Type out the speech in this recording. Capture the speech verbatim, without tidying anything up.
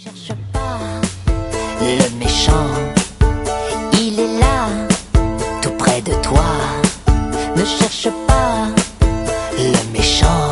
Cherche pas le méchant, il est là, tout près de toi. Ne cherche pas le méchant.